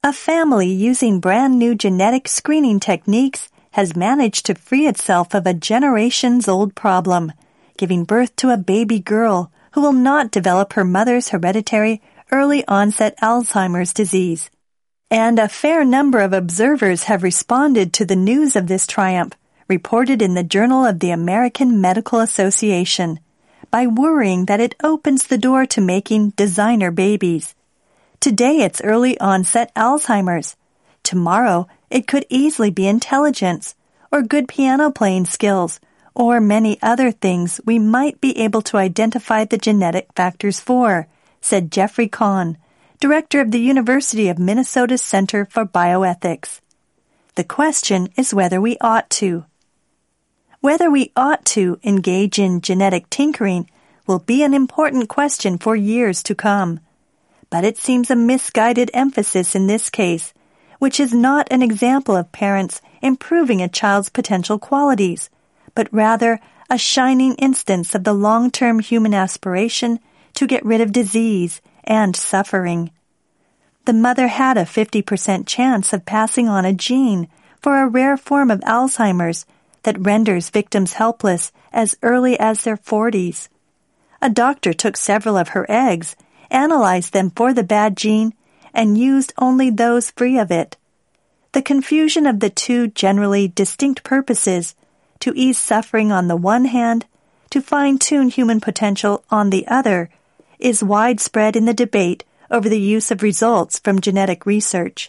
A family using brand new genetic screening techniques has managed to free itself of a generations-old problem, giving birth to a baby girl who will not develop her mother's hereditary early-onset Alzheimer's disease. And a fair number of observers have responded to the news of this triumph, reported in the Journal of the American Medical Association, by worrying that it opens the door to making designer babies. Today it's early-onset Alzheimer's. Tomorrow it could easily be intelligence, or good piano-playing skills, or many other things we might be able to identify the genetic factors for, said Jeffrey Kahn, director of the University of Minnesota's Center for Bioethics. The question is whether we ought to. Whether we ought to engage in genetic tinkering will be an important question for years to come. But it seems a misguided emphasis in this case, which is not an example of parents improving a child's potential qualities, but rather a shining instance of the long-term human aspiration to get rid of disease and suffering. The mother had a 50% chance of passing on a gene for a rare form of Alzheimer's that renders victims helpless as early as their 40s. A doctor took several of her eggs, analyzed them for the bad gene, and used only those free of it. The confusion of the two generally distinct purposes, to ease suffering on the one hand, to fine-tune human potential on the other, is widespread in the debate over the use of results from genetic research.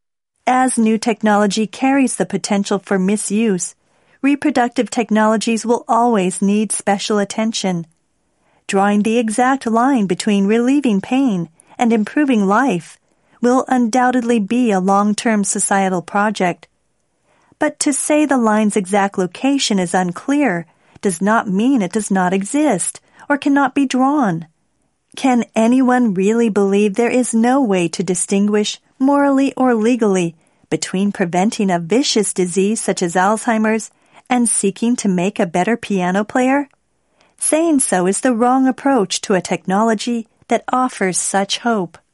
As new technology carries the potential for misuse, reproductive technologies will always need special attention. Drawing the exact line between relieving pain and improving life will undoubtedly be a long-term societal project. But to say the line's exact location is unclear does not mean it does not exist or cannot be drawn. Can anyone really believe there is no way to distinguish, morally or legally, between preventing a vicious disease such as Alzheimer's and seeking to make a better piano player? Saying so is the wrong approach to a technology that offers such hope.